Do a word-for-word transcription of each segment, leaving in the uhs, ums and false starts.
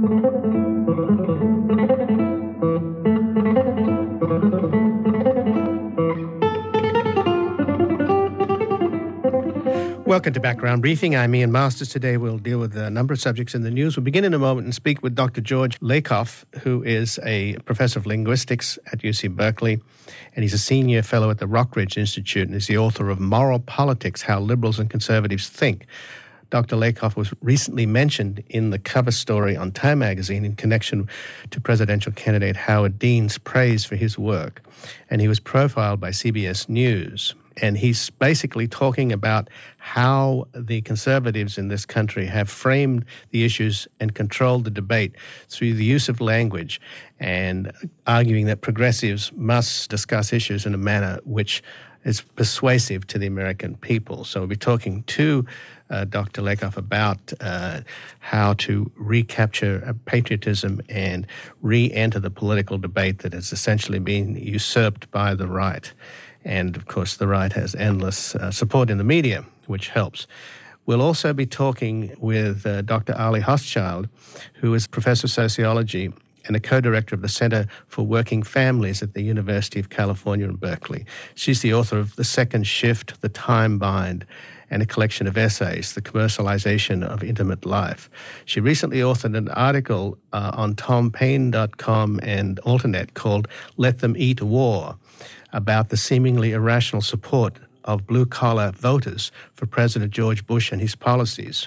Welcome to Background Briefing. I'm Ian Masters. Today we'll deal with a number of subjects in the news. We'll begin in a moment and speak with Doctor George Lakoff, who is a professor of linguistics at U C Berkeley, and he's a senior fellow at the Rockridge Institute and is the author of Moral Politics, How Liberals and Conservatives Think. Doctor Lakoff was recently mentioned in the cover story on Time magazine in connection to presidential candidate Howard Dean's praise for his work, and he was profiled by C B S News. And he's basically talking about how the conservatives in this country have framed the issues and controlled the debate through the use of language, and arguing that progressives must discuss issues in a manner which is persuasive to the American people. So we'll be talking to uh, Doctor Lakoff about uh, how to recapture uh, patriotism and re-enter the political debate that has essentially been usurped by the right. And, of course, the right has endless uh, support in the media, which helps. We'll also be talking with uh, Doctor Ali Hochschild, who is professor of sociology and a co-director of the Center for Working Families at the University of California in Berkeley. She's the author of The Second Shift, The Time Bind, and a collection of essays, The Commercialization of Intimate Life. She recently authored an article uh, on tom paine dot com and Alternet called Let Them Eat War, about the seemingly irrational support of blue-collar voters for President George Bush and his policies.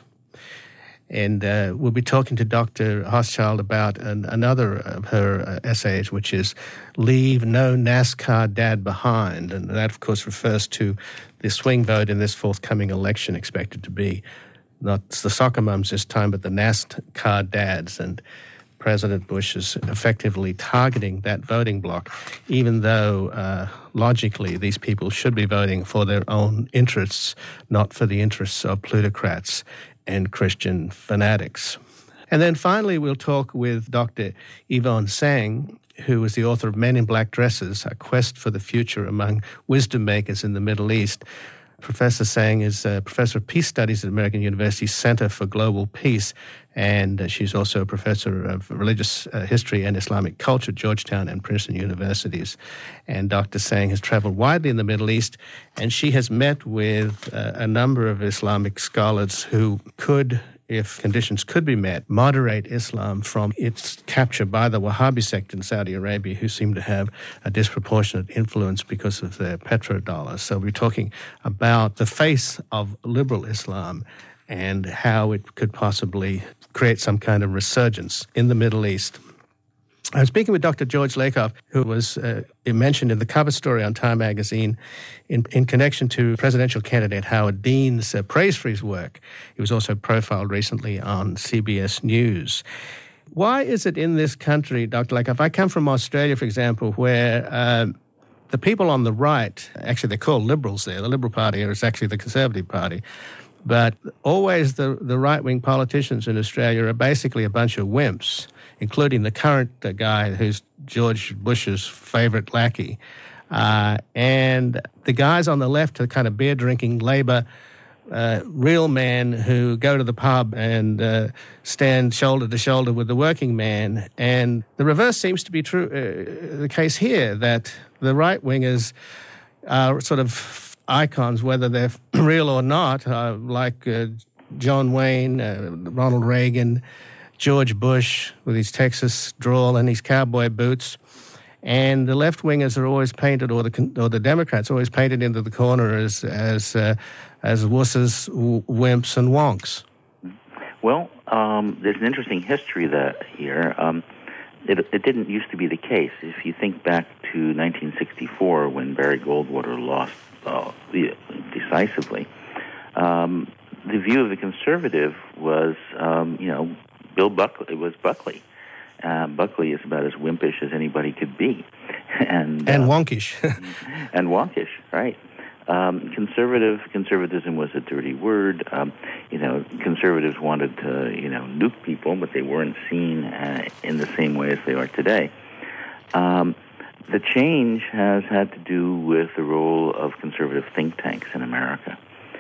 And uh, we'll be talking to Doctor Hochschild about an, another of her uh, essays, which is Leave No NASCAR Dad Behind. And that, of course, refers to the swing vote in this forthcoming election, expected to be not the soccer mums this time, but the NASCAR dads. And President Bush is effectively targeting that voting bloc, even though uh, logically these people should be voting for their own interests, not for the interests of plutocrats and Christian fanatics. And then finally, we'll talk with Doctor Yvonne Tsang, who is the author of Men in Black Dresses, A Quest for the Future Among Wisdom Makers in the Middle East. Professor Tsang is a professor of peace studies at American University Center for Global Peace, and uh, she's also a professor of religious uh, history and Islamic culture at Georgetown and Princeton universities. And Doctor Tsang has traveled widely in the Middle East, and she has met with uh, a number of Islamic scholars who could, if conditions could be met, moderate Islam from its capture by the Wahhabi sect in Saudi Arabia, who seem to have a disproportionate influence because of their petrodollar. So we're talking about the face of liberal Islam and how it could possibly create some kind of resurgence in the Middle East. I was speaking with Doctor George Lakoff, who was uh, mentioned in the cover story on Time magazine in, in connection to presidential candidate Howard Dean's uh, praise for his work. He was also profiled recently on C B S News. Why is it in this country, Doctor Lakoff, I come from Australia, for example, where uh, the people on the right, actually they're called liberals there, the Liberal Party is actually the Conservative Party, but always the, the right-wing politicians in Australia are basically a bunch of wimps, including the current uh, guy who's George Bush's favorite lackey. Uh, and the guys on the left are kind of beer-drinking Labor, uh, real men who go to the pub and uh, stand shoulder to shoulder with the working man. And the reverse seems to be true, uh, the case here, that the right-wingers are sort of icons, whether they're real or not, uh, like uh, John Wayne, uh, Ronald Reagan, George Bush with his Texas drawl and his cowboy boots. And the left-wingers are always painted, or the or the Democrats are always painted into the corner as as uh, as wusses, w- wimps, and wonks. Well, um, there's an interesting history that here. Um, it, it didn't used to be the case. If you think back to nineteen sixty-four, when Barry Goldwater lost uh, decisively, um, the view of the conservative was, um, you know, Bill Buckley. It was Buckley. Uh, Buckley is about as wimpish as anybody could be, and and uh, wonkish, and wonkish, right? Um, conservative conservatism was a dirty word. Um, you know, conservatives wanted to, you know, nuke people, but they weren't seen uh, in the same way as they are today. Um, the change has had to do with the role of conservative think tanks in America.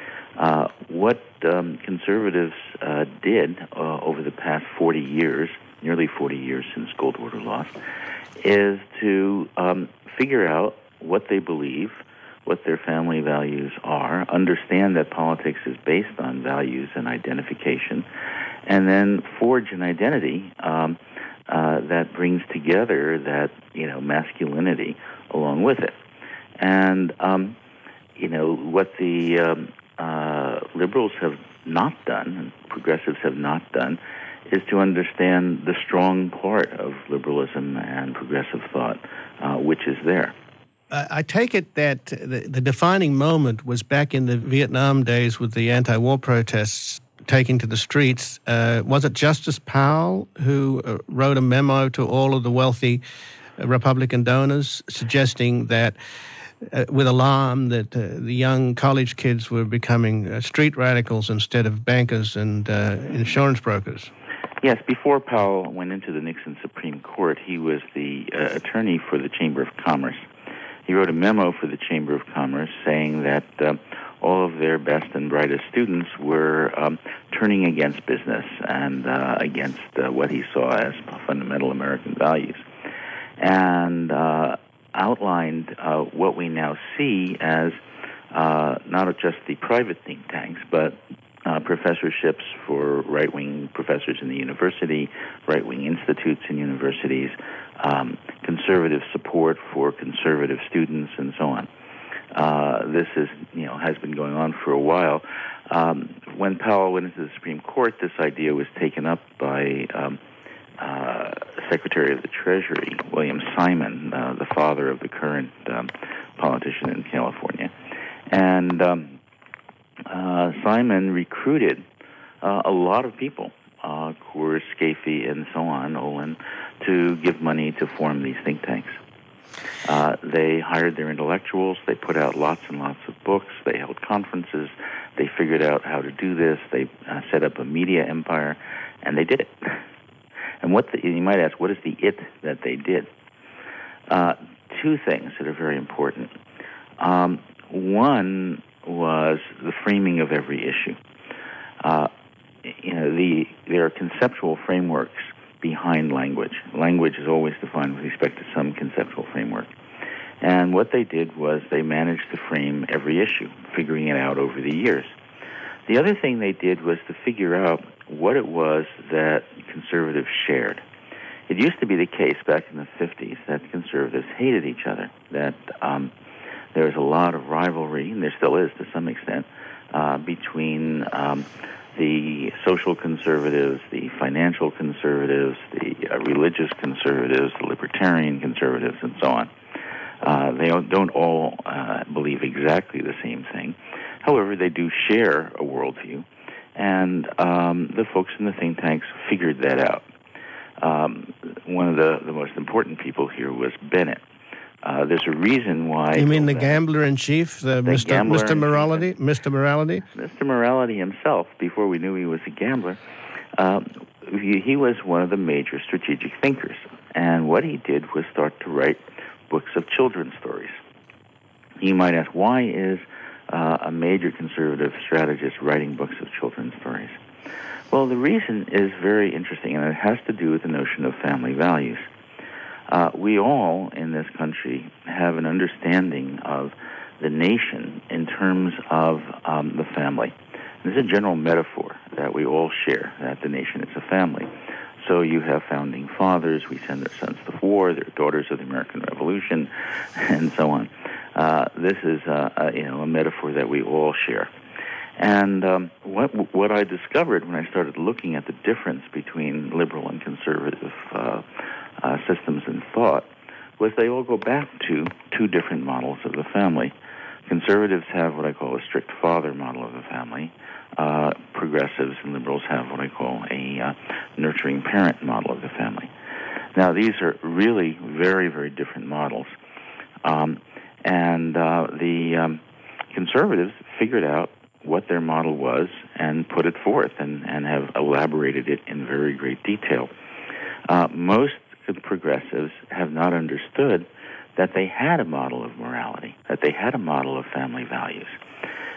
Uh, what um, conservatives uh, did uh, over the past forty years nearly forty years since Goldwater lost, is to um, figure out what they believe, what their family values are, understand that politics is based on values and identification, and then forge an identity um, uh, that brings together that, you know, masculinity along with it. And, um, you know, what the um, uh, liberals have not done, and progressives have not done, is to understand the strong part of liberalism and progressive thought, uh, which is there. I take it that the, the defining moment was back in the Vietnam days with the anti-war protests taking to the streets. Uh, was it Justice Powell who uh, wrote a memo to all of the wealthy uh, Republican donors suggesting that, uh, with alarm, that uh, the young college kids were becoming uh, street radicals instead of bankers and uh, insurance brokers? Yes, before Powell went into the Nixon Supreme Court, he was the uh, attorney for the Chamber of Commerce. He wrote a memo for the Chamber of Commerce saying that uh, all of their best and brightest students were um, turning against business and uh, against uh, what he saw as fundamental American values, and uh, outlined uh, what we now see as uh, not just the private think tanks, but uh, professorships for right-wing professors in the university, right-wing institutes in universities, um, conservative support for conservative students, and so on. Uh, this is, you know, has been going on for a while. Um, when Powell went into the Supreme Court, this idea was taken up by um, uh, Secretary of the Treasury, William Simon, uh, the father of the current um, politician in California. And um, uh, Simon recruited uh, a lot of people, uh, Coors, Scafee, and so on, Olin, to give money to form these think tanks. Uh, they hired their intellectuals. They put out lots and lots of books. They held conferences. They figured out how to do this. They uh, set up a media empire, and they did it. And what the, you might ask, what is the it that they did? Uh, two things that are very important. Um, one was the framing of every issue. Uh, you know, the there are conceptual frameworks behind language. Language is always defined with respect to some conceptual framework. And what they did was they managed to frame every issue, figuring it out over the years. The other thing they did was to figure out what it was that conservatives shared. It used to be the case back in the fifties that conservatives hated each other, that um, there was a lot of rivalry, and there still is to some extent, uh, between um, the social conservatives, the financial conservatives, the uh, religious conservatives, the libertarian conservatives, and so on. Uh, they don't, don't all uh, believe exactly the same thing. However, they do share a worldview, and um, the folks in the think tanks figured that out. Um, one of the, the most important people here was Bennett. Uh, there's a reason why... You mean the gambler-in-chief, the, the Mister Gambler Mister Morality? Mister Morality? Mister Morality himself, before we knew he was a gambler, um, he, he was one of the major strategic thinkers. And what he did was start to write books of children's stories. You might ask, why is uh, a major conservative strategist writing books of children's stories? Well, the reason is very interesting, and it has to do with the notion of family values. Uh, we all in this country have an understanding of the nation in terms of um, the family. There's a general metaphor that we all share, that the nation is a family. So you have founding fathers, we send their sons to war, they're daughters of the American Revolution, and so on. Uh, this is uh, a, you know, a metaphor that we all share. And um, what what I discovered when I started looking at the difference between liberal and conservative uh, uh, systems in thought was they all go back to two different models of the family. Conservatives have what I call a strict father model of the family. Uh, progressives and liberals have what I call a uh, nurturing parent model of the family. Now, these are really very, very different models. Um, and uh, the um, conservatives figured out what their model was and put it forth and, and have elaborated it in very great detail. Uh, most progressives have not understood that they had a model of morality, that they had a model of family values.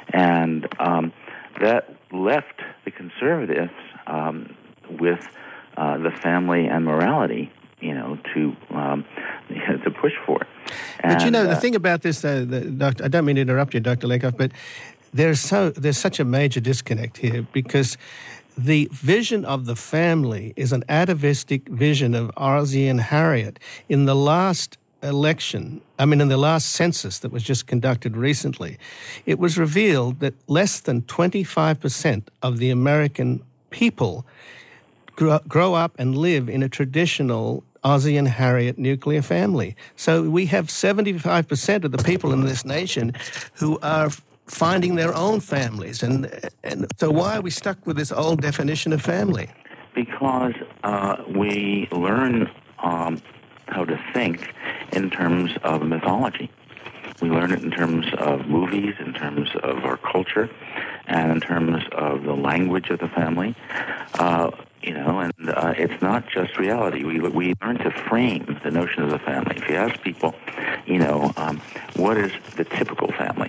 And um, that left the conservatives um, with uh, the family and morality, you know, to um, to push for. And, but you know, the uh, thing about this, though, the, Doctor I don't mean to interrupt you, Doctor Lakoff, but there's so there's such a major disconnect here, because the vision of the family is an atavistic vision of Ozzie and Harriet. In the last election, I mean, in the last census that was just conducted recently, it was revealed that less than twenty-five percent of the American people grow, grow up and live in a traditional Ozzie and Harriet nuclear family. So we have seventy-five percent of the people in this nation who are finding their own families. And and so why are we stuck with this old definition of family? Because uh, we learn um, how to think in terms of mythology. We learn it in terms of movies, in terms of our culture, and in terms of the language of the family. Uh, you know, and uh, it's not just reality. We we learn to frame the notion of the family. If you ask people, you know, um, what is the typical family?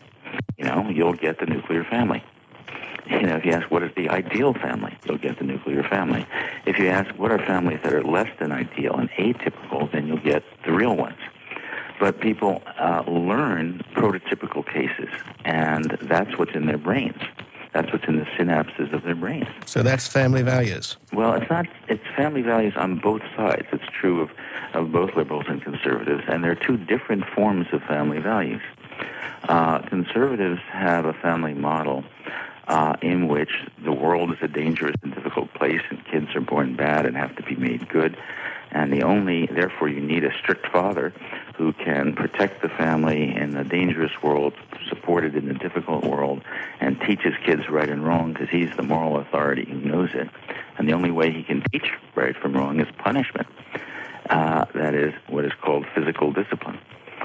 You know, you'll get the nuclear family. You know, if you ask what is the ideal family, you'll get the nuclear family. If you ask what are families that are less than ideal and atypical, then you'll get the real ones. But people uh, learn prototypical cases, and that's what's in their brains. That's what's in the synapses of their brains. So that's family values. Well, it's not. It's family values on both sides. It's true of, of both liberals and conservatives, and there are two different forms of family values. Uh, conservatives have a family model uh, in which the world is a dangerous and difficult place, and kids are born bad and have to be made good. And the only, therefore, you need a strict father who can protect the family in a dangerous world, supported in a difficult world, and teaches kids right and wrong because he's the moral authority who knows it. And the only way he can teach right from wrong is punishment. Uh, that is what is called physical discipline.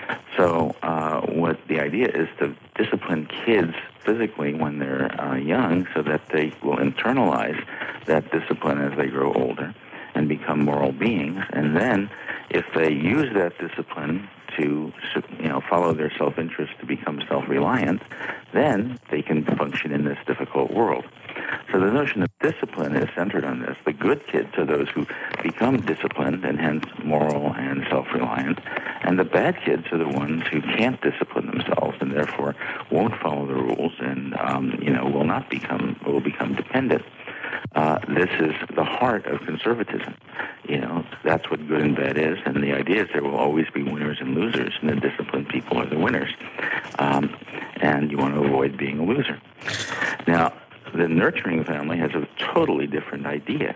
So uh, what the idea is to discipline kids physically when they're uh, young so that they will internalize that discipline as they grow older and become moral beings. And then if they use that discipline to, you know, follow their self-interest to become self-reliant, then they can function in this difficult world. So the notion of discipline is centered on this. The good kids are those who become disciplined and hence moral and self-reliant. And the bad kids are the ones who can't discipline themselves and therefore won't follow the rules and, um, you know, will not become, will become dependent. Uh, this is the heart of conservatism. You know, that's what good and bad is. And the idea is there will always be winners and losers, and the disciplined people are the winners. Um, and you want to avoid being a loser. Now, the nurturing family has a totally different idea.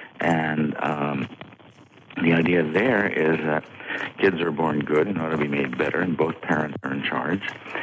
And um, the idea there is that kids are born good and ought to be made better, and both parents are in charge.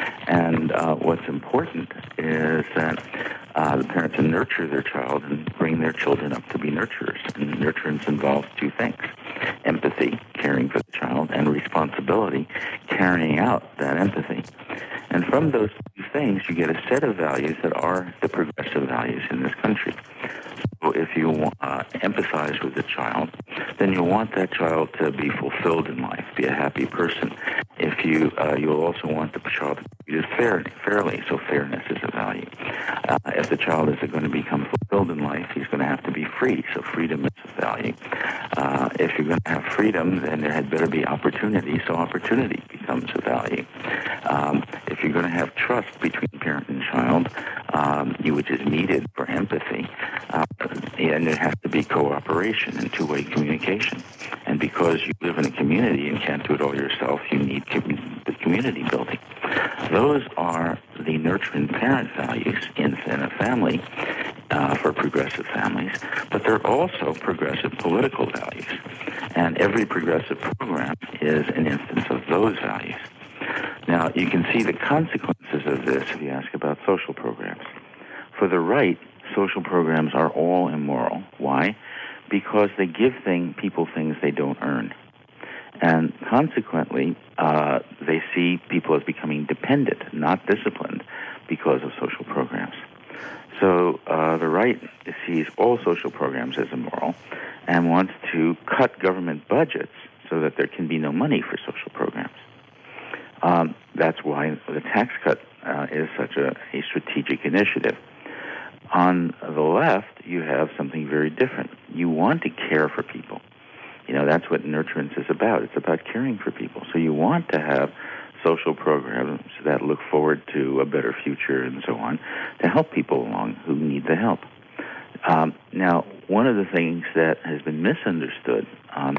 And uh, what's important is that uh, the parents nurture their child and bring their children up to be nurturers. And nurturance involves two things: empathy, caring for the child, and responsibility, carrying out that empathy. And from those two things, you get a set of values that are the progressive values in this country. So if you uh, empathize with the child, then you want that child to be fulfilled in life, be a happy person. If you, uh, you'll also want the child to be treated fair, fairly, so fairness is a value. Uh, if the child is going to become fulfilled in life, he's going to have to be free, so freedom is a value. Uh, if you're going to have freedom, then there had better be opportunity, so opportunity becomes a value. Um, if you're going to have trust between parent and child, um, which is needed for empathy, uh, and there has to be cooperation and two-way communication. And because you live in a community and can't do it all yourself, you need com- the community building. Those are the nurturing parent values in, in a family uh, for progressive families, but they're also progressive political values. And every progressive program is an instance of those values. Now, you can see the consequences of this if you ask about social programs. For the right, social programs are all immoral. Why? Because they give thing, people things they don't earn. And consequently, uh, they see people as becoming dependent, not disciplined, because of social programs. So uh, the right sees all social programs as immoral and wants to cut government budgets so that there can be no money for social programs. Um, that's why the tax cut uh, is such a, a strategic initiative. On the left, you have something very different. You want to care for people. You know, that's what nurturance is about. It's about caring for people. So you want to have social programs that look forward to a better future and so on to help people along who need the help. Um, now, one of the things that has been misunderstood um,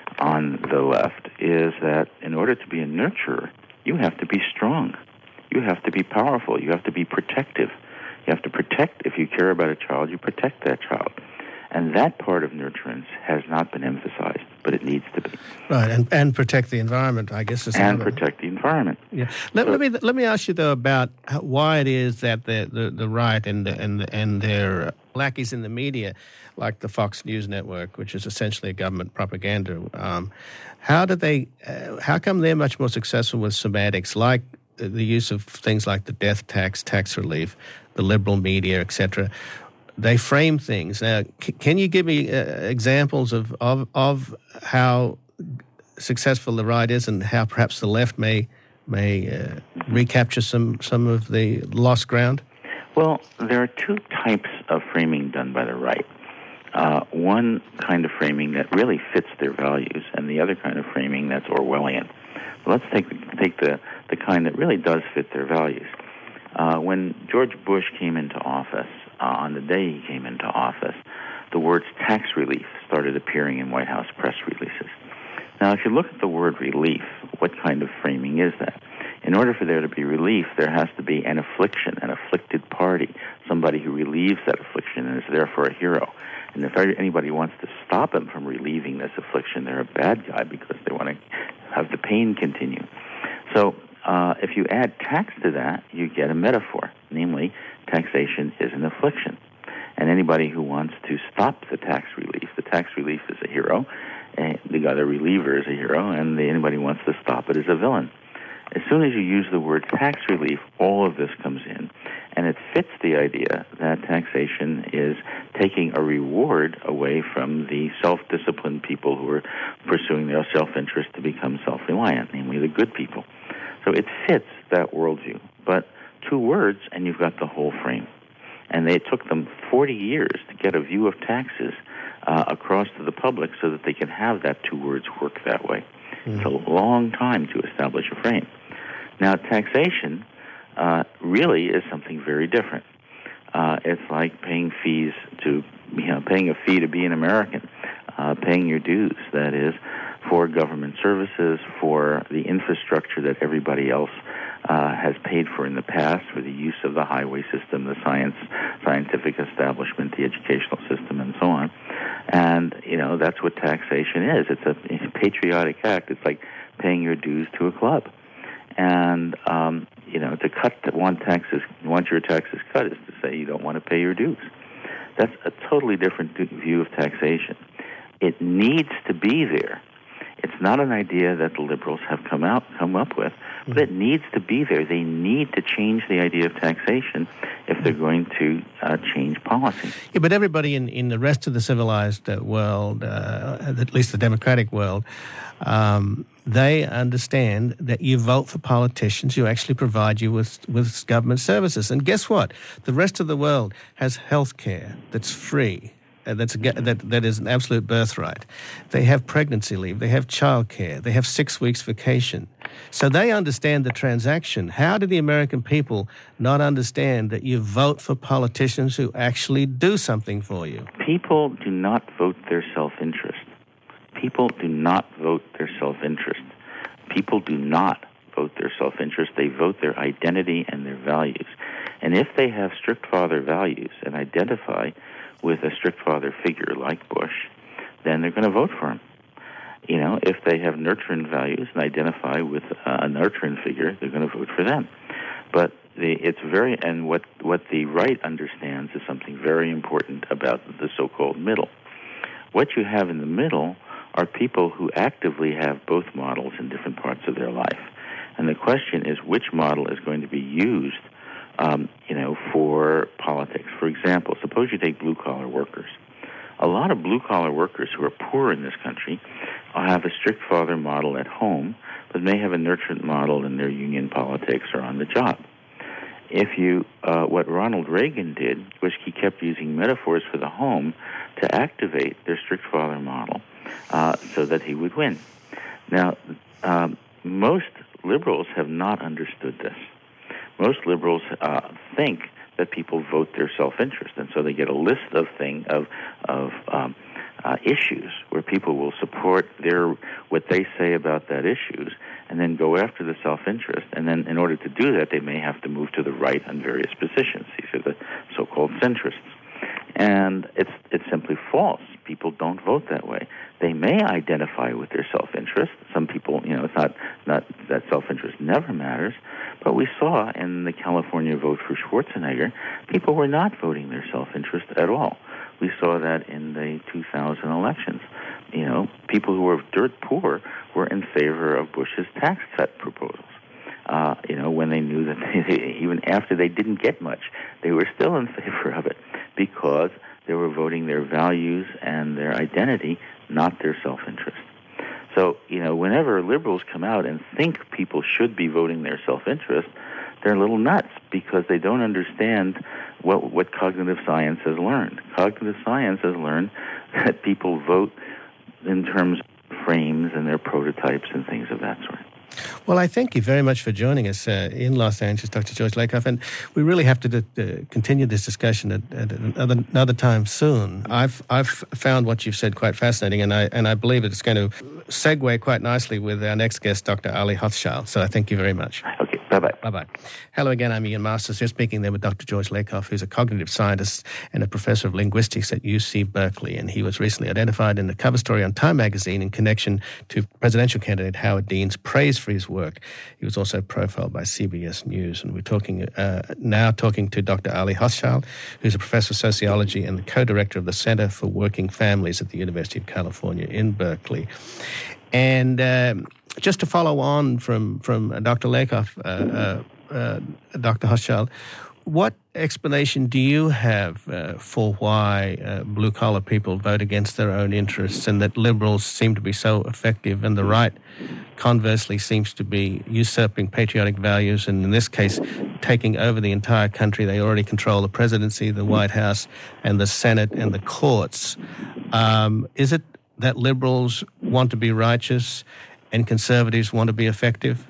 on the left is that in order to be a nurturer, you have to be strong. You have to be powerful. You have to be protective. You have to protect, if you care about a child, you protect that child. And that part of nurturance has not been emphasized, but it needs to be. Right, and, and protect the environment, I guess. Is and another. protect the environment. Yeah. Let, so, let me let me ask you though about how, why it is that the, the, the right and the, and the, and their lackeys in the media, like the Fox News network, which is essentially a government propaganda, um, how do they? Uh, how come they're much more successful with semantics like the use of things like the death tax, tax relief, the liberal media, et cetera? They frame things. Now, c- can you give me uh, examples of, of of how successful the right is, and how perhaps the left may may uh, recapture some some of the lost ground? Well, there are two types of framing done by the right. Uh, one kind of framing that really fits their values, and the other kind of framing that's Orwellian. Let's take take the the kind that really does fit their values. Uh, when George Bush came into office, uh, on the day he came into office, the words tax relief started appearing in White House press releases. Now, if you look at the word relief, what kind of framing is that? In order for there to be relief, there has to be an affliction, an afflicted party, somebody who relieves that affliction and is therefore a hero. And if anybody wants to stop him from relieving this affliction, they're a bad guy because they want to have the pain continue. So uh, if you add tax to that, you get a metaphor. Namely, taxation is an affliction. And anybody who wants to stop the tax relief, the tax relief is a hero, and the other reliever is a hero, and the, anybody who wants to stop it is a villain. As soon as you use the word tax relief, all of this comes in, and it fits the idea that taxation is taking a reward away from the self-disciplined people who are pursuing their self-interest to become self-reliant, namely the good people. So it fits that worldview. But two words, and you've got the whole frame. And they took them forty years to get a view of taxes uh, across to the public so that they can have that two words work that way. Mm-hmm. It's a long time to establish a frame. Now, taxation uh, really is something very different. Uh, it's like paying fees to, you know, paying a fee to be an American, uh, paying your dues, that is, for government services, for the infrastructure that everybody else uh, has paid for in the past, for the use of the highway system, the science, scientific establishment, the educational system, and so on. And, you know, that's what taxation is. It's a, it's a patriotic act. It's like paying your dues to a club. And, um, you know, to cut to want taxes, want your taxes cut is to say you don't want to pay your dues. That's a totally different view of taxation. It needs to be there. It's not an idea that the liberals have come out come up with, but it needs to be there. They need to change the idea of taxation if they're going to uh, change policy. Yeah, but everybody in, in the rest of the civilized uh, world, uh, at least the democratic world, um, they understand that you vote for politicians who actually provide you with, with government services. And guess what? The rest of the world has health care that's free. Uh, that's a, that that is an absolute birthright. They have pregnancy leave. They have childcare. They have six weeks vacation. So they understand the transaction. How do the American people not understand that you vote for politicians who actually do something for you? People do not vote their self-interest. People do not vote their self-interest. People do not vote their self-interest. They vote their identity and their values. And if they have strict father values and identify with a strict father figure like Bush, then they're going to vote for him. You know, if they have nurturing values and identify with a nurturing figure, they're going to vote for them. But the, it's very, and what, what the right understands is something very important about the so-called middle. What you have in the middle are people who actively have both models in different parts of their life. And the question is, which model is going to be used Um, you know, for politics? For example, suppose you take blue-collar workers. A lot of blue-collar workers who are poor in this country have a strict father model at home, but may have a nurturant model in their union politics or on the job. if you, uh, what Ronald Reagan did was he kept using metaphors for the home to activate their strict father model uh, so that he would win. Now, um, most liberals have not understood this. Most liberals uh, think that people vote their self-interest, and so they get a list of thing of of um, uh, issues where people will support their what they say about that issues, and then go after the self-interest. And then, in order to do that, they may have to move to the right on various positions. These are the so-called centrists, and it's it's simply false. People don't vote that way. They may identify with their self-interest. Some people, you know, it's not not that self-interest never matters. But we saw in the California vote for Schwarzenegger, people were not voting their self-interest at all. We saw that in the two thousand elections. You know, people who were dirt poor were in favor of Bush's tax cut proposals. Uh, you know, when they knew that they, even after they didn't get much, they were still in favor of it because they were voting their values and their identity, not their self-interest. So, you know, whenever liberals come out and think people should be voting their self-interest, they're a little nuts because they don't understand what, what cognitive science has learned. Cognitive science has learned that people vote in terms of frames and their prototypes and things of that sort. Well, I thank you very much for joining us uh, in Los Angeles, Doctor George Lakoff, and we really have to uh, continue this discussion at, at another, another time soon. I've I've found what you've said quite fascinating, and I and I believe that it's going to segue quite nicely with our next guest, Doctor Ali Hochschild. So I thank you very much. Okay, bye-bye. Bye-bye. Hello again, I'm Ian Masters. We're speaking there with Doctor George Lakoff, who's a cognitive scientist and a professor of linguistics at U C Berkeley, and he was recently identified in the cover story on Time magazine in connection to presidential candidate Howard Dean's praise for his work. He was also profiled by C B S News, and we're talking uh, now talking to Doctor Ali Hochschild, who's a professor of sociology and the co-director of the Center for Working Families at the University of California in Berkeley. And um, just to follow on from, from Doctor Lakoff, uh, uh, uh, Doctor Hochschild, what explanation do you have uh, for why uh, blue-collar people vote against their own interests and that liberals seem to be so effective and the right, conversely, seems to be usurping patriotic values and, in this case, taking over the entire country? They already control the presidency, the White House, and the Senate and the courts. Um, is it that liberals want to be righteous and conservatives want to be effective?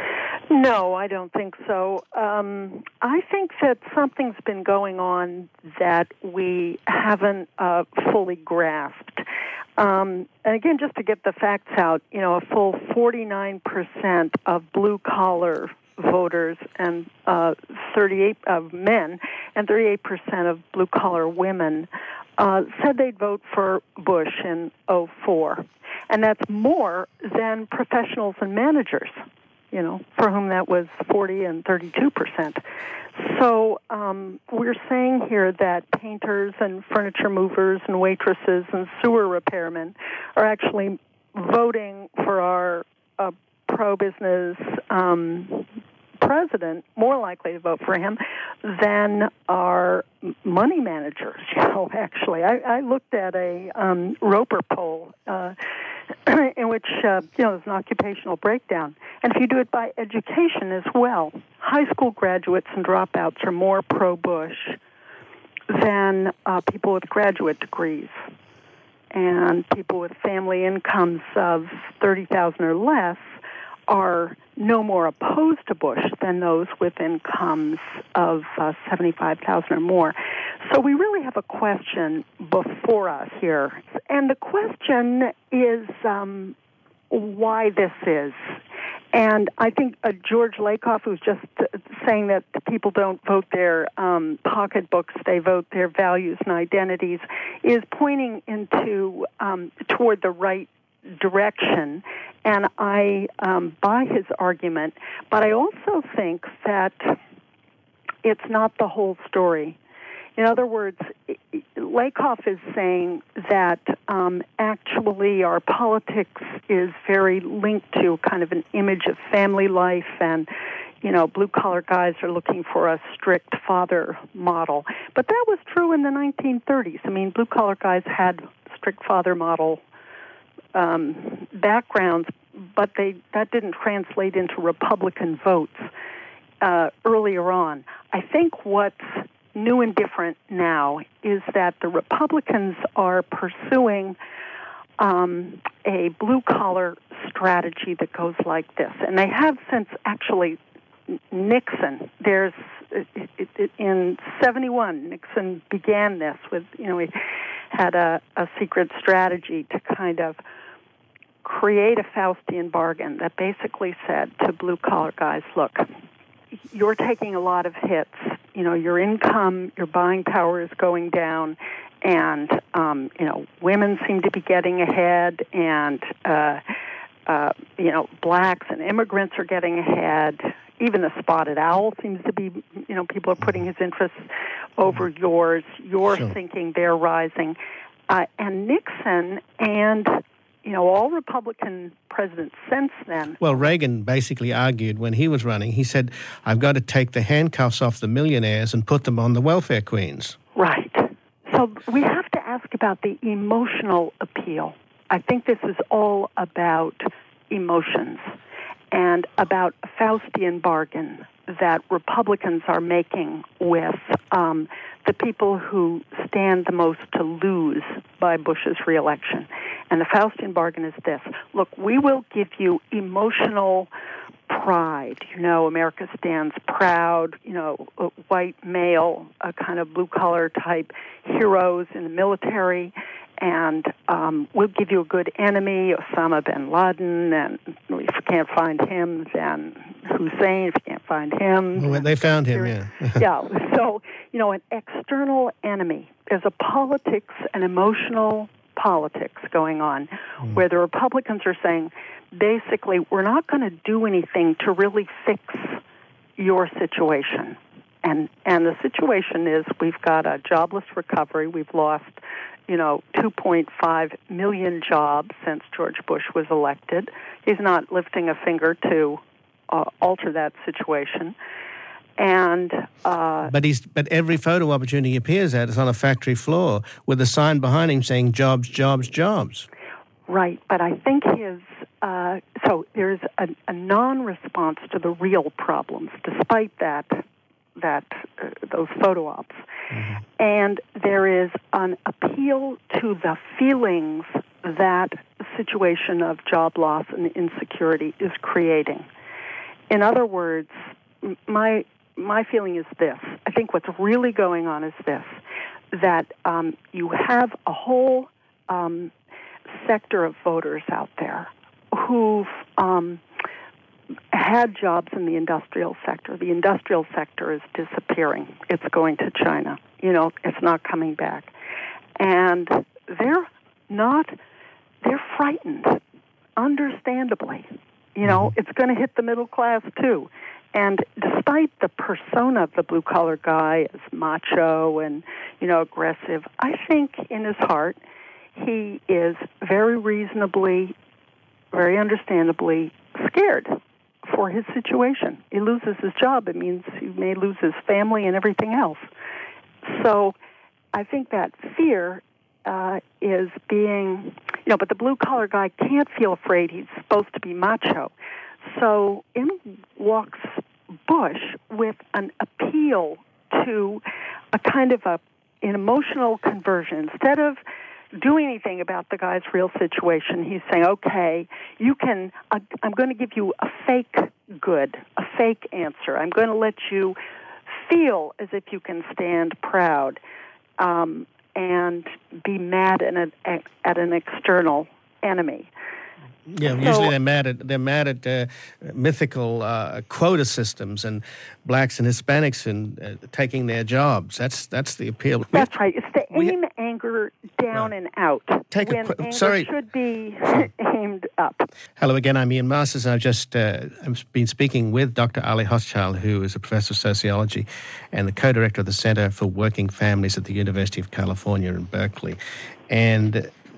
No, I don't think so. Um, I think that something's been going on that we haven't uh, fully grasped. Um, and again, just to get the facts out, you know, a full forty-nine percent of blue-collar voters and uh, thirty-eight of men and thirty-eight percent of blue-collar women uh, said they'd vote for Bush in oh four. And that's more than professionals and managers, you know, for whom that was forty and thirty-two percent. So um, we're saying here that painters and furniture movers and waitresses and sewer repairmen are actually voting for our uh, pro-business um, president, more likely to vote for him than our money managers. You know, actually, I, I looked at a um, Roper poll uh, in which uh, you know there's an occupational breakdown, and if you do it by education as well, high school graduates and dropouts are more pro-Bush than uh, people with graduate degrees, and people with family incomes of thirty thousand or less are no more opposed to Bush than those with incomes of uh, seventy-five thousand or more. So we really have a question before us here. And the question is um, why this is. And I think uh, George Lakoff, who's just uh, saying that people don't vote their um, pocketbooks, they vote their values and identities, is pointing into um, toward the right direction, and I um, buy his argument, but I also think that it's not the whole story. In other words, Lakoff is saying that um, actually our politics is very linked to kind of an image of family life, and you know, blue-collar guys are looking for a strict father model. But that was true in the nineteen thirties. I mean, blue-collar guys had strict father model Um, backgrounds, but they that didn't translate into Republican votes. uh, earlier on. I think what's new and different now is that the Republicans are pursuing um, a blue-collar strategy that goes like this. And they have since actually Nixon. There's it, it, in seventy-one, Nixon began this with, you know, he had a, a secret strategy to kind of create a Faustian bargain that basically said to blue-collar guys, look, you're taking a lot of hits. You know, your income, your buying power is going down, and, um, you know, women seem to be getting ahead, and, uh, uh, you know, blacks and immigrants are getting ahead. Even the spotted owl seems to be, you know, people are putting his interests over yours. You're sure. thinking they're rising. Uh, and Nixon and, you know, all Republican presidents since then. Well, Reagan basically argued when he was running, he said, I've got to take the handcuffs off the millionaires and put them on the welfare queens. Right. So we have to ask about the emotional appeal. I think this is all about emotions and about a Faustian bargain that Republicans are making with um, the people who stand the most to lose by Bush's reelection. And the Faustian bargain is this. Look, we will give you emotional pride. You know, America stands proud, you know, white male, a kind of blue-collar type heroes in the military. And um, we'll give you a good enemy, Osama bin Laden, and if you can't find him, then Hussein, if you can't find him. Well, they found him, yeah. yeah, so, you know, an external enemy. There's a politics, an emotional politics going on, mm. where the Republicans are saying, basically, we're not going to do anything to really fix your situation. And and the situation is we've got a jobless recovery. We've lost, you know, two point five million jobs since George Bush was elected. He's not lifting a finger to uh, alter that situation. And uh, but he's but every photo opportunity he appears at is on a factory floor with a sign behind him saying jobs, jobs, jobs. Right, but I think his uh, so there's a, a non-response to the real problems, despite that. that uh, those photo ops. Mm-hmm. And there is an appeal to the feelings that the situation of job loss and insecurity is creating. In other words, my my feeling is this. I think what's really going on is this, that um, you have a whole um, sector of voters out there who've um, had jobs in the industrial sector. The industrial sector is disappearing. It's going to China. You know, it's not coming back. And they're not, they're frightened, understandably. You know, it's going to hit the middle class, too. And despite the persona of the blue-collar guy as macho and, you know, aggressive, I think in his heart he is very reasonably, very understandably scared for his situation. He loses his job. It means he may lose his family and everything else. So I think that fear uh, is being, you know, but the blue-collar guy can't feel afraid. He's supposed to be macho. So in walks Bush with an appeal to a kind of a, an emotional conversion. Instead of doing anything about the guy's real situation, he's saying, okay, you can, uh, I'm going to give you a fake good, a fake answer. I'm going to let you feel as if you can stand proud um, and be mad at an, at an external enemy. Yeah, so, usually they're mad at they're mad at uh, mythical uh, quota systems and blacks and Hispanics and uh, taking their jobs. That's that's the appeal. That's right. It's the aim ha- anger down right. and out. Take when a qu- anger sorry. should be aimed up. Hello again. I'm Ian Masters. I've just uh, I've been speaking with Doctor Ali Hochschild, who is a professor of sociology and the co-director of the Center for Working Families at the University of California in Berkeley, and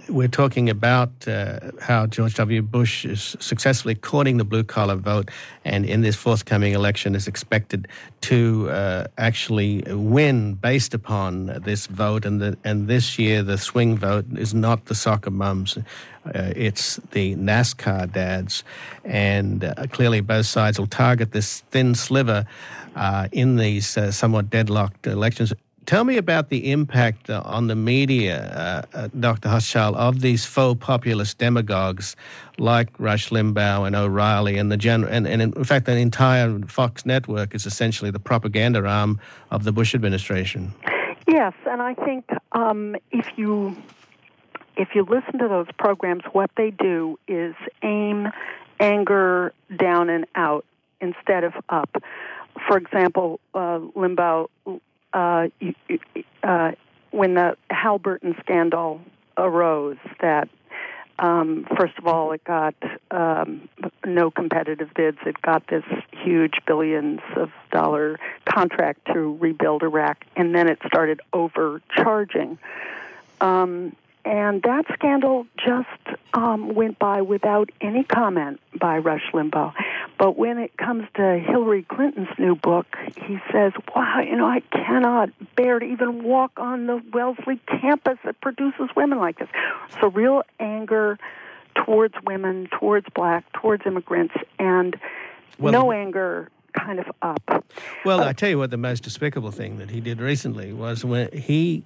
we're talking about uh, how George W. Bush is successfully courting the blue-collar vote, and in this forthcoming election is expected to uh, actually win based upon this vote. And the, and this year, the swing vote is not the soccer mums. Uh, it's the NASCAR dads. And uh, clearly both sides will target this thin sliver uh, in these uh, somewhat deadlocked elections. Tell me about the impact uh, on the media, uh, uh, Doctor Hochschild, of these faux populist demagogues like Rush Limbaugh and O'Reilly, and the gen- and, and in fact, the entire Fox network is essentially the propaganda arm of the Bush administration. Yes, and I think um, if you if you listen to those programs, what they do is aim anger down and out instead of up. For example, uh, Limbaugh. Uh, uh, when the Halliburton scandal arose, that um, first of all it got um, no competitive bids. It got this huge billions of dollar contract to rebuild Iraq, and then it started overcharging. Um, and that scandal just um, went by without any comment by Rush Limbaugh. But when it comes to Hillary Clinton's new book, he says, wow, you know, I cannot bear to even walk on the Wellesley campus that produces women like this. So real anger towards women, towards black, towards immigrants, and well, no anger kind of up. Well, uh, I tell you what, the most despicable thing that he did recently was when he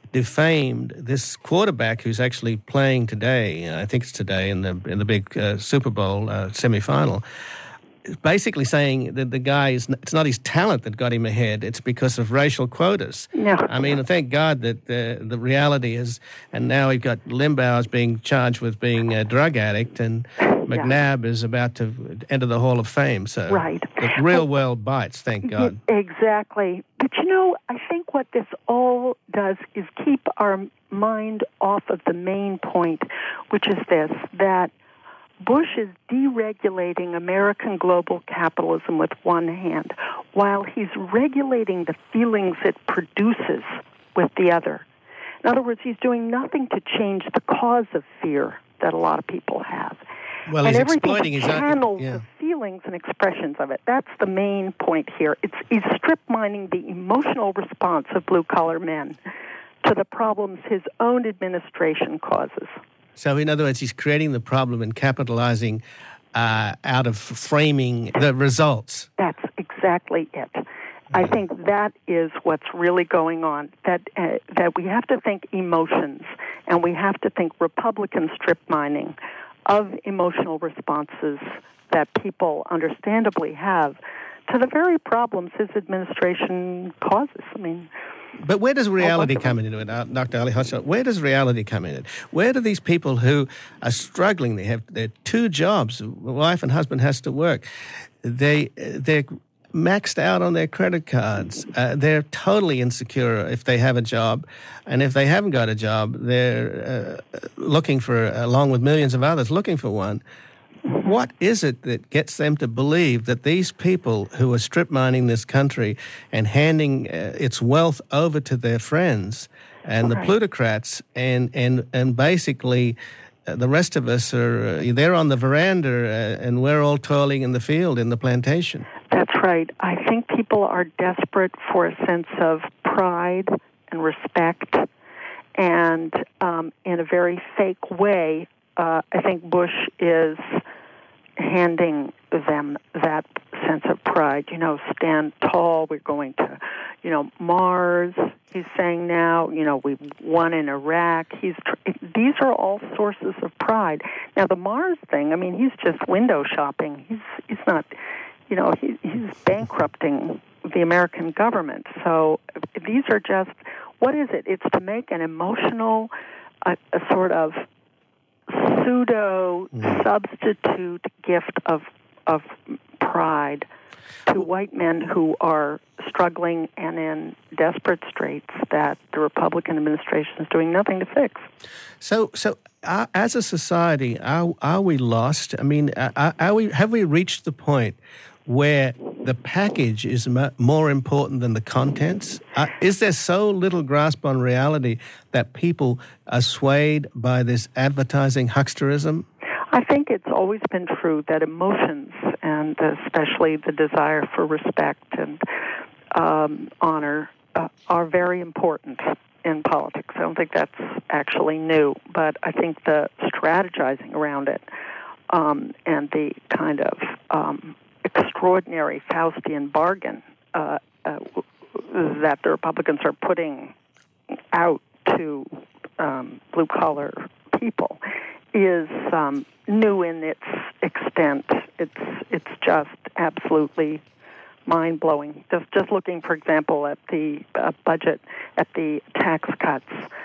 defamed this quarterback who's actually playing today, I think it's today in the in the big uh, Super Bowl uh, semifinal, basically saying that the guy is, it's not his talent that got him ahead, it's because of racial quotas. No. I mean, thank God that the, the reality is, and now we've got Limbaugh being charged with being a drug addict, and McNabb yeah. is about to enter the Hall of Fame. So right. the real world bites, thank God. Exactly. But you know, I think what this all does is keep our mind off of the main point, which is this, that Bush is deregulating American global capitalism with one hand, while he's regulating the feelings it produces with the other. In other words, he's doing nothing to change the cause of fear that a lot of people have. Well, and he's everything exploiting his channels yeah. the feelings and expressions of it. That's the main point here. It's he's strip mining the emotional response of blue-collar men to the problems his own administration causes. So, in other words, he's creating the problem and capitalizing uh, out of framing the results. That's exactly it. I think that is what's really going on, that uh, that we have to think emotions, and we have to think Republican strip mining of emotional responses that people understandably have to the very problems his administration causes. I mean... But where does reality come into it, Doctor Ali Hochschild? Where does reality come in it? Where do these people who are struggling, they have their two jobs, wife and husband has to work, they, they're maxed out on their credit cards, uh, they're totally insecure if they have a job, and if they haven't got a job, they're uh, looking for, along with millions of others, looking for one. What is it that gets them to believe that these people who are strip mining this country and handing uh, its wealth over to their friends and okay. the plutocrats and and and basically uh, the rest of us are uh, they're on the veranda uh, and we're all toiling in the field in the plantation? That's right. I think people are desperate for a sense of pride and respect, and um, in a very fake way, uh, I think Bush is handing them that sense of pride. You know, stand tall, we're going to, you know, Mars, he's saying now, you know, we've won in Iraq. He's tr- These are all sources of pride. Now, the Mars thing, I mean, he's just window shopping. He's he's not, you know, he, he's bankrupting the American government. So these are just, what is it? It's to make an emotional, a, a sort of pseudo substitute gift of of pride to white men who are struggling and in desperate straits that the Republican administration is doing nothing to fix. So, so uh, as a society, are are we lost? I mean, are, are we have we reached the point where the package is m- more important than the contents? Uh, is there so little grasp on reality that people are swayed by this advertising hucksterism? I think it's always been true that emotions, and especially the desire for respect and um, honor, uh, are very important in politics. I don't think that's actually new, but I think the strategizing around it um, and the kind of um, extraordinary Faustian bargain uh, uh, that the Republicans are putting out to um, blue-collar people is um, new in its extent. It's it's just absolutely mind-blowing. Just just looking, for example, at the uh, budget, at the tax cuts.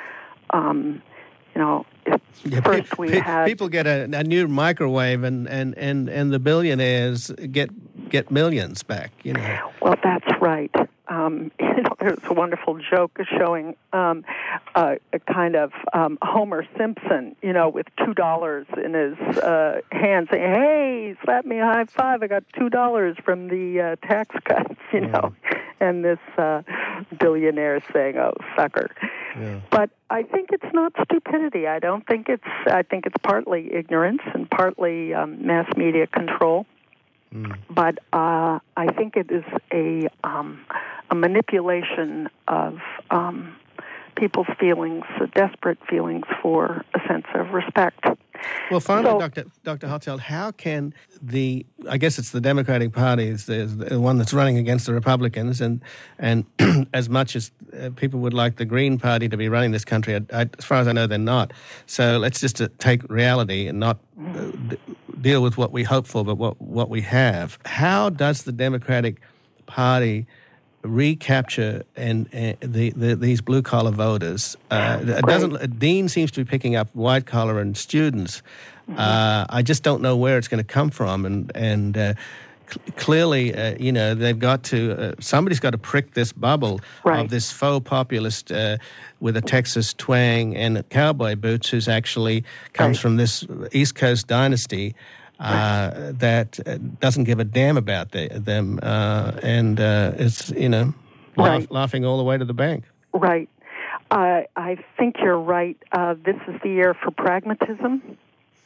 Um, you know, if yeah, first pe- we pe- had people get a, a new microwave, and, and, and, and the billionaires get get millions back. You know. Well, that's right. Um, you know, there's a wonderful joke showing um, uh, a kind of um, Homer Simpson, you know, with two dollars in his uh, hand, saying, "Hey, slap me a high five! I got two dollars from the uh, tax cuts," you know, mm. and this uh, billionaire saying, "Oh, sucker." Yeah. But I think it's not stupidity. I don't think it's. I think it's partly ignorance and partly um, mass media control. Mm. But uh, I think it is a um, a manipulation of um, people's feelings, uh, desperate feelings for a sense of respect. Well, finally, so, Doctor Doctor Hochschild, how can the, I guess it's the Democratic Party is the, is the one that's running against the Republicans, and and as much as uh, people would like the Green Party to be running this country, I, I, as far as I know, they're not. So let's just uh, take reality and not uh, d- deal with what we hope for, but what, what we have. How does the Democratic Party recapture and uh, the, the these blue collar voters? Uh, it doesn't. Dean seems to be picking up white collar and students. Mm-hmm. Uh, I just don't know where it's going to come from, and and uh, cl- clearly, uh, you know, they've got to. Uh, somebody's got to prick this bubble right. of this faux populist uh, with a Texas twang and cowboy boots, who's actually comes right. from this East Coast dynasty. Uh, right. That uh, doesn't give a damn about the, them, uh, and uh, it's, you know, laugh, right. laughing all the way to the bank. Right. Uh, I think you're right. Uh, this is the year for pragmatism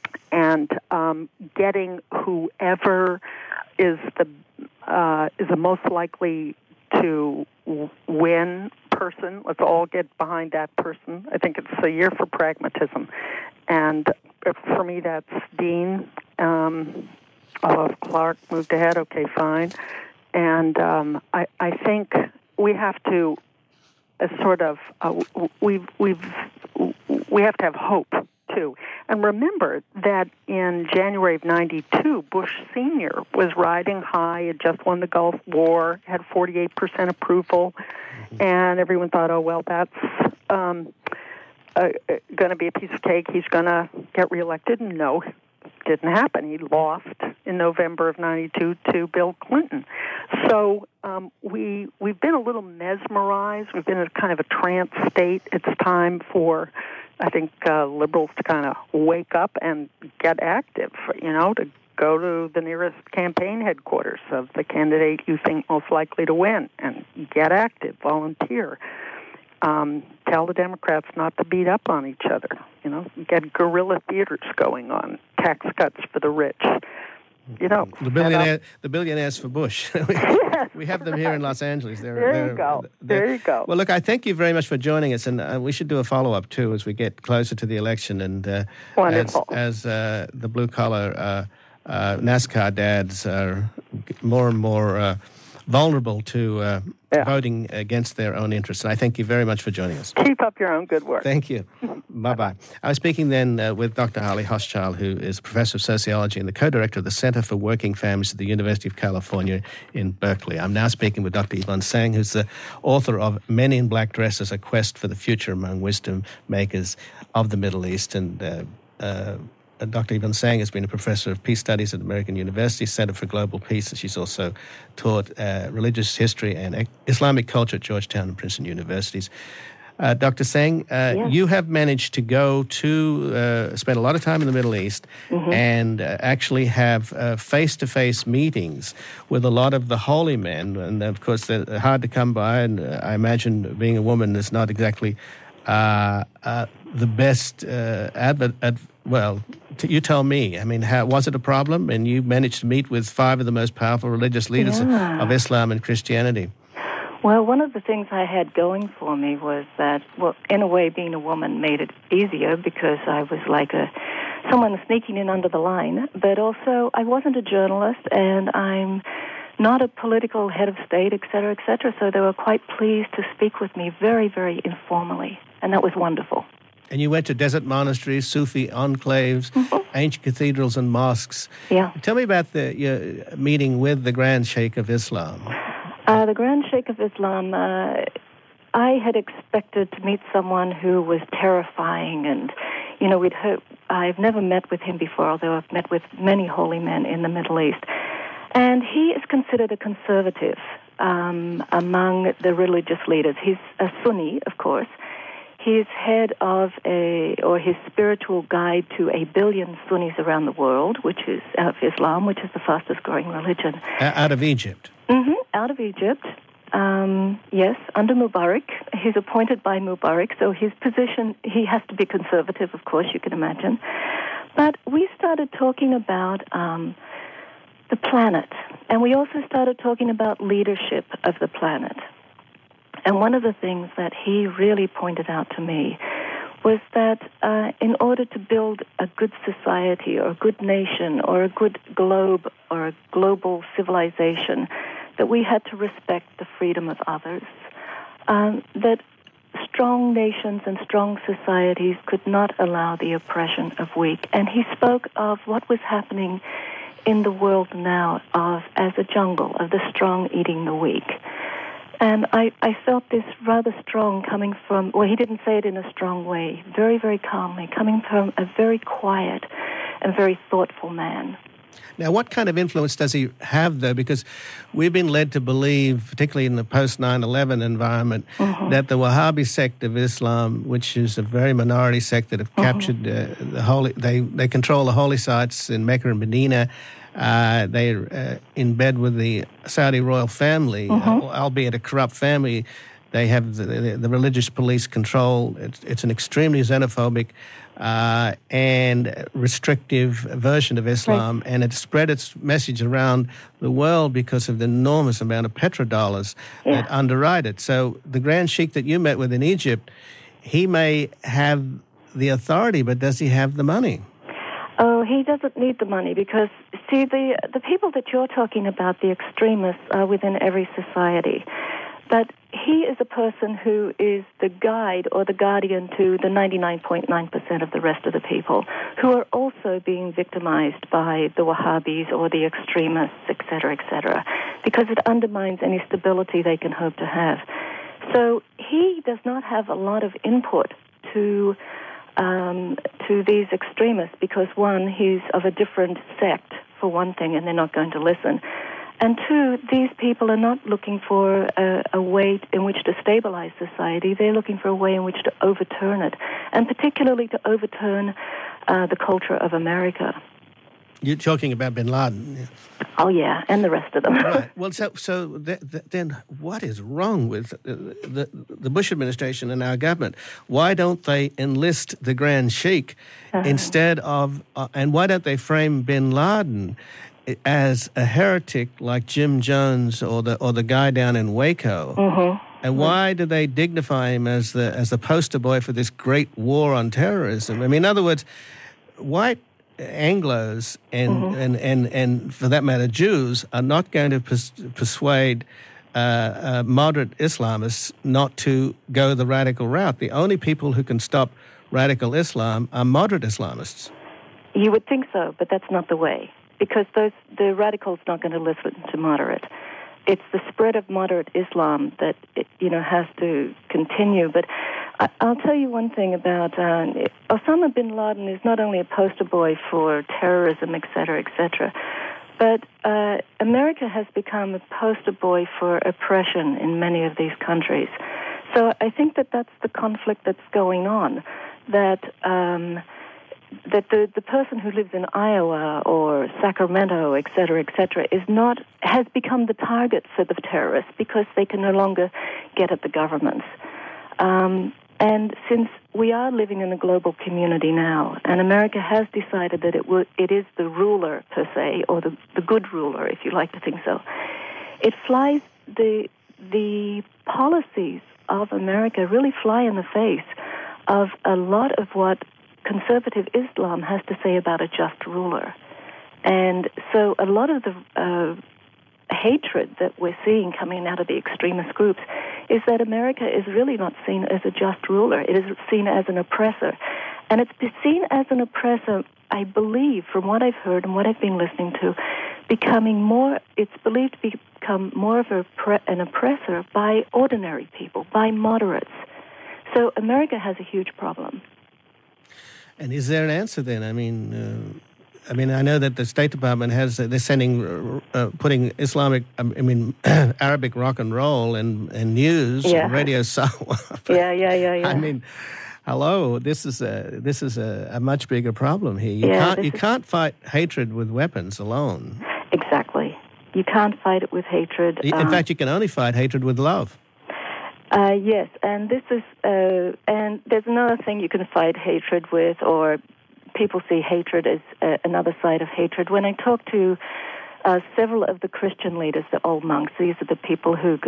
and um, getting whoever is the uh, is the most likely to w- win person. Let's all get behind that person. I think it's a year for pragmatism, and for me, that's Dean. Um, although if Clark moved ahead, okay, fine. And um, I, I think we have to uh, sort of uh, we've we've we have to have hope too. And remember that in January of ninety-two, Bush Senior was riding high, had just won the Gulf War, had forty-eight percent approval, mm-hmm. and everyone thought, oh well, that's um, uh, going to be a piece of cake. He's going to get reelected. No. Didn't happen. He lost in November of ninety-two to Bill Clinton. So um, we we've been a little mesmerized. We've been in a kind of a trance state. It's time for, I think, uh, liberals to kind of wake up and get active. You know, to go to the nearest campaign headquarters of the candidate you think most likely to win and get active, volunteer. Um, tell the Democrats not to beat up on each other. You know, get guerrilla theaters going on, tax cuts for the rich. You know, the billionaire, the billionaires for Bush. we, yes, we have them here in Los Angeles. They're, there they're, you go. They're, there you go. Well, look, I thank you very much for joining us, and uh, we should do a follow up too as we get closer to the election, and uh, Wonderful. as, as uh, the blue collar uh, uh, NASCAR dads are more and more Uh, vulnerable to uh, yeah. voting against their own interests. And I thank you very much for joining us. Keep up your own good work. Thank you. Bye-bye. I was speaking then uh, with Doctor Harley Hochschild, who is a professor of sociology and the co-director of the Center for Working Families at the University of California in Berkeley. I'm now speaking with Doctor Yvonne Tsang, who's the author of Men in Black Dresses, A Quest for the Future Among Wisdom Makers of the Middle East. And uh, uh, Doctor Yvonne Tsang has been a professor of peace studies at American University Center for Global Peace, and she's also taught uh, religious history and Islamic culture at Georgetown and Princeton universities. Uh, Doctor Singh, uh, Yes. you have managed to go to, uh, spend a lot of time in the Middle East Mm-hmm. and uh, actually have uh, face-to-face meetings with a lot of the holy men. And, of course, they're hard to come by, and uh, I imagine being a woman is not exactly uh, uh, the best uh, advert. Ad- well, t- you tell me. I mean, how, was it a problem? And you managed to meet with five of the most powerful religious leaders Yeah. of Islam and Christianity. Well, one of the things I had going for me was that, well, in a way, being a woman made it easier because I was like a someone sneaking in under the line. But also, I wasn't a journalist, and I'm not a political head of state, et cetera, et cetera. So they were quite pleased to speak with me very, very informally, and that was wonderful. And you went to desert monasteries, Sufi enclaves, Mhm. ancient cathedrals and mosques. Yeah. Tell me about the your meeting with the Grand Sheikh of Islam. Uh, the Grand Sheikh of Islam, uh, I had expected to meet someone who was terrifying, and, you know, we'd heard, I've never met with him before, although I've met with many holy men in the Middle East. And he is considered a conservative um, among the religious leaders. He's a Sunni, of course. He's head of a, or his spiritual guide to a billion Sunnis around the world, which is of Islam, which is the fastest growing religion. Uh, out of Egypt. Mm-hmm. Out of Egypt, um, yes, under Mubarak. He's appointed by Mubarak, so his position, he has to be conservative, of course, you can imagine. But we started talking about um, the planet, and we also started talking about leadership of the planet. And one of the things that he really pointed out to me was that uh, in order to build a good society or a good nation or a good globe or a global civilization, that we had to respect the freedom of others, um, that strong nations and strong societies could not allow the oppression of weak. And he spoke of what was happening in the world now of as a jungle, of the strong eating the weak. And I, I felt this rather strong coming from, well, he didn't say it in a strong way, very, very calmly, coming from a very quiet and very thoughtful man. Now, what kind of influence does he have, though? Because we've been led to believe, particularly in the post nine eleven environment, mm-hmm. that the Wahhabi sect of Islam, which is a very minority sect that have mm-hmm. captured uh, the holy, they, they control the holy sites in Mecca and Medina. Uh, they're uh, in bed with the Saudi royal family, mm-hmm. uh, albeit a corrupt family. They have the, the, the religious police control. It's, it's an extremely xenophobic uh, and restrictive version of Islam, right. and it spread its message around the world because of the enormous amount of petrodollars yeah. that underwrite it. So the Grand Sheikh that you met with in Egypt, he may have the authority, but does he have the money? Oh, he doesn't need the money because, see, the the people that you're talking about, the extremists, are within every society. But he is a person who is the guide or the guardian to the ninety-nine point nine percent of the rest of the people who are also being victimized by the Wahhabis or the extremists, et cetera, et cetera, because it undermines any stability they can hope to have. So he does not have a lot of input to um, to these extremists because, one, he's of a different sect, for one thing, and they're not going to listen. And two, these people are not looking for a, a way in which to stabilize society. They're looking for a way in which to overturn it, and particularly to overturn uh, the culture of America. You're talking about bin Laden. Oh, yeah, and the rest of them. Right. Well, so, so th- th- then what is wrong with the, the Bush administration and our government? Why don't they enlist the Grand Sheikh uh-huh. instead of, uh, and why don't they frame bin Laden as a heretic like Jim Jones or the or the guy down in Waco? Mm-hmm. And why do they dignify him as the as the poster boy for this great war on terrorism? I mean, in other words, white Anglos and, mm-hmm. and, and, and for that matter, Jews are not going to pers- persuade uh, uh, moderate Islamists not to go the radical route. The only people who can stop radical Islam are moderate Islamists. You would think so, but that's not the way. Because those the radicals not going to listen to moderate. It's the spread of moderate Islam that it, you know has to continue. But I, I'll tell you one thing about uh, Osama bin Laden is not only a poster boy for terrorism, et cetera, et cetera, but uh, America has become a poster boy for oppression in many of these countries. So I think that that's the conflict that's going on, that um, that the, the person who lives in Iowa or Sacramento, et cetera, et cetera, is not, has become the target for the terrorists because they can no longer get at the governments. Um, and since we are living in a global community now, and America has decided that it w- it is the ruler per se, or the, the good ruler, if you like to think so, it flies, the the policies of America really fly in the face of a lot of what conservative Islam has to say about a just ruler. And so a lot of the uh, hatred that we're seeing coming out of the extremist groups is that America is really not seen as a just ruler. It is seen as an oppressor. And it's seen as an oppressor, I believe, from what I've heard and what I've been listening to, becoming more, it's believed to become more of a, an oppressor by ordinary people, by moderates. So America has a huge problem. And is there an answer then? I mean, uh, I mean, I know that the State Department has, they're sending, uh, putting Islamic, I mean, Arabic rock and roll and, and news, yeah. and radio sound. yeah, yeah, yeah, yeah. I mean, hello, this is a this is a, a much bigger problem here. You yeah, can't you is... can't fight hatred with weapons alone. Exactly. You can't fight it with hatred. In um, fact, you can only fight hatred with love. Uh, yes, and this is, uh, and there's another thing you can fight hatred with, or people see hatred as uh, another side of hatred. When I talk to uh, several of the Christian leaders, the old monks, these are the people who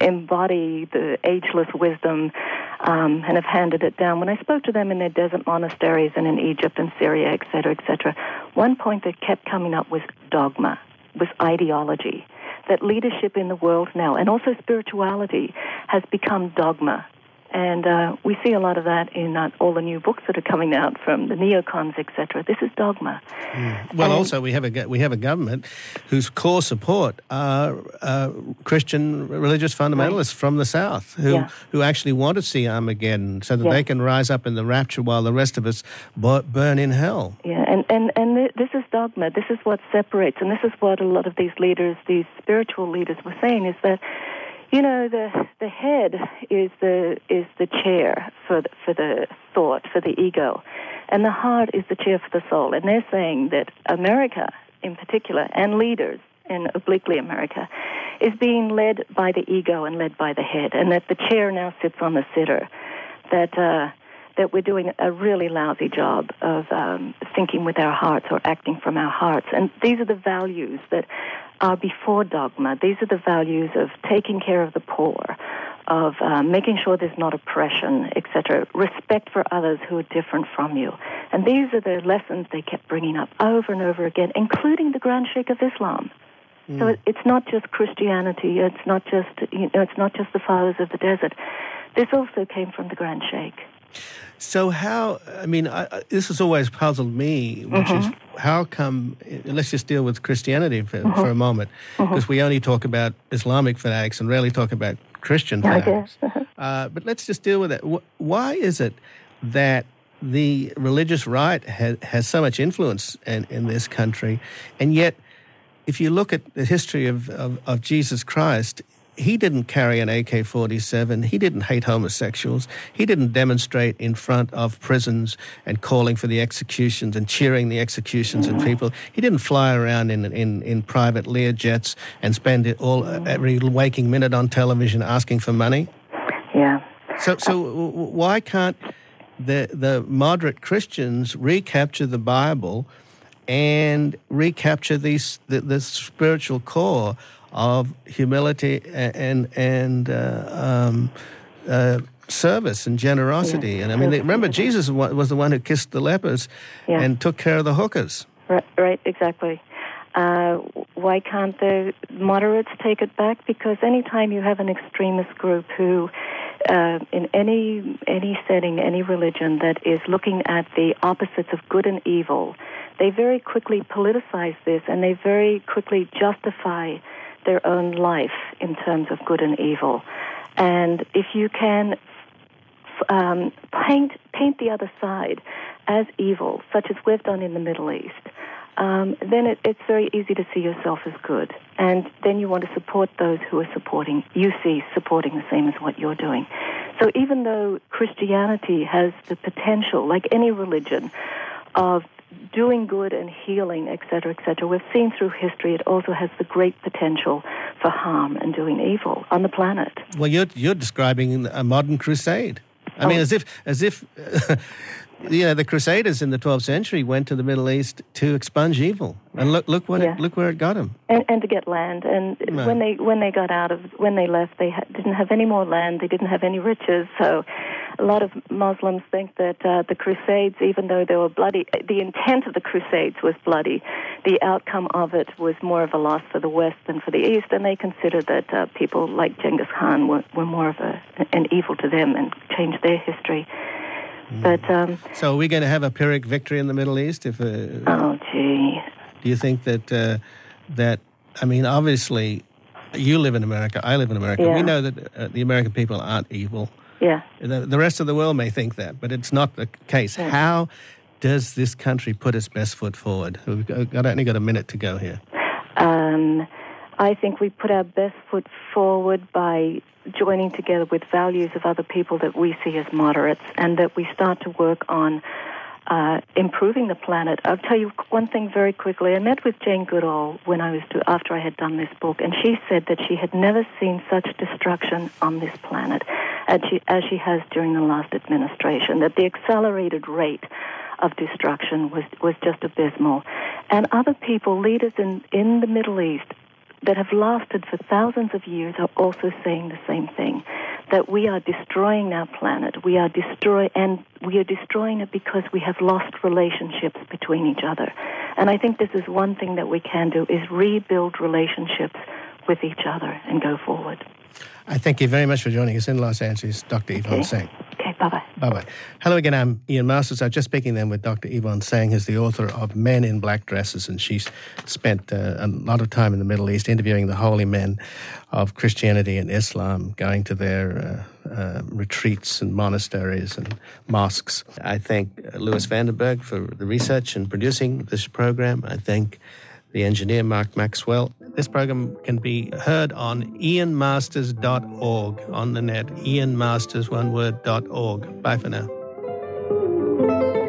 embody the ageless wisdom um, and have handed it down. When I spoke to them in their desert monasteries and in Egypt and Syria, et cetera, et cetera, one point that kept coming up was dogma, was ideology. That leadership in the world now, and also spirituality, has become dogma. And uh, we see a lot of that in uh, all the new books that are coming out from the neocons, et cetera. This is dogma. Mm. Well, and also we have a we have a government whose core support are uh, Christian religious fundamentalists right. from the South who yeah. who actually want to see Armageddon so that yeah. they can rise up in the rapture while the rest of us burn in hell. Yeah, and and and th- this is dogma. This is what separates, and this is what a lot of these leaders, these spiritual leaders, were saying is that, you know, the the head is the is the chair for the, for the thought, for the ego, and the heart is the chair for the soul. And they're saying that America, in particular, and leaders, and obliquely America, is being led by the ego and led by the head, and that the chair now sits on the sitter. That uh, that we're doing a really lousy job of um, thinking with our hearts or acting from our hearts. And these are the values that are before dogma. These are the values of taking care of the poor, of uh, making sure there's not oppression, et cetera, respect for others who are different from you. And these are the lessons they kept bringing up over and over again, including the Grand Sheikh of Islam. Mm. So it, it's not just Christianity. It's not just you know. It's not just the fathers of the desert. This also came from the Grand Sheikh. So how, I mean, I, I, this has always puzzled me, which mm-hmm. is how come, let's just deal with Christianity for, mm-hmm. for a moment, because mm-hmm. we only talk about Islamic fanatics and rarely talk about Christian fanatics. Okay. Uh, but let's just deal with it. Why is it that the religious right has, has so much influence in, in this country, and yet if you look at the history of, of, of Jesus Christ, he didn't carry an A K forty-seven. He didn't hate homosexuals. He didn't demonstrate in front of prisons and calling for the executions and cheering the executions of people. He didn't fly around in in, in private Learjets and spend it all every waking minute on television asking for money. Yeah. So so why can't the the moderate Christians recapture the Bible and recapture these the, the spiritual core of humility and and uh, um, uh, service and generosity? Yeah. And I mean, remember, Jesus was the one who kissed the lepers yeah. and took care of the hookers. Right, right exactly. Uh, why can't the moderates take it back? Because anytime you have an extremist group who, uh, in any any setting, any religion that is looking at the opposites of good and evil, they very quickly politicize this, and they very quickly justify their own life in terms of good and evil. And if you can um, paint paint the other side as evil, such as we've done in the Middle East, um, then it, it's very easy to see yourself as good. And then you want to support those who are supporting, you see, supporting the same as what you're doing. So even though Christianity has the potential, like any religion, of doing good and healing, et cetera, et cetera, we've seen through history it also has the great potential for harm and doing evil on the planet. Well, you're you're describing a modern crusade. I Oh. mean, as if as if you know the Crusaders in the twelfth century went to the Middle East to expunge evil, and look look what Yeah. it, look where it got them. And, and to get land, and Right. when they when they got out of when they left, they ha- didn't have any more land. They didn't have any riches. So, a lot of Muslims think that uh, the Crusades, even though they were bloody, the intent of the Crusades was bloody. The outcome of it was more of a loss for the West than for the East, and they considered that uh, people like Genghis Khan were, were more of a, an evil to them and changed their history. Mm. But um, So, are we going to have a Pyrrhic victory in the Middle East? If uh, oh, gee. do you think that uh, that I mean, obviously, you live in America, I live in America. Yeah. We know that uh, the American people aren't evil. Yeah. The, the rest of the world may think that, but it's not the case. Yeah. How does this country put its best foot forward? We've got, got- only got a minute to go here. Um, I think we put our best foot forward by joining together with values of other people that we see as moderates, and that we start to work on uh, improving the planet. I'll tell you one thing very quickly. I met with Jane Goodall when I was do, after I had done this book, and she said that she had never seen such destruction on this planet as she, as she has during the last administration, that the accelerated rate of destruction was, was just abysmal. And other people, leaders in, in the Middle East, that have lasted for thousands of years are also saying the same thing, that we are destroying our planet. We are destroy and we are destroying it because we have lost relationships between each other. And I think this is one thing that we can do, is rebuild relationships with each other and go forward. I thank you very much for joining us in Los Angeles, Doctor Yvonne Okay. Tseng. Okay, bye-bye. Bye-bye. Hello again, I'm Ian Masters. I was just speaking then with Doctor Yvonne Tseng, who's the author of Men in Black Dresses, and she's spent uh, a lot of time in the Middle East interviewing the holy men of Christianity and Islam, going to their uh, uh, retreats and monasteries and mosques. I thank uh, Louis Vandenberg for the research and producing this program. I thank the engineer, Mark Maxwell. This program can be heard on ian masters dot org on the net, ian masters, one word, dot org. Bye for now.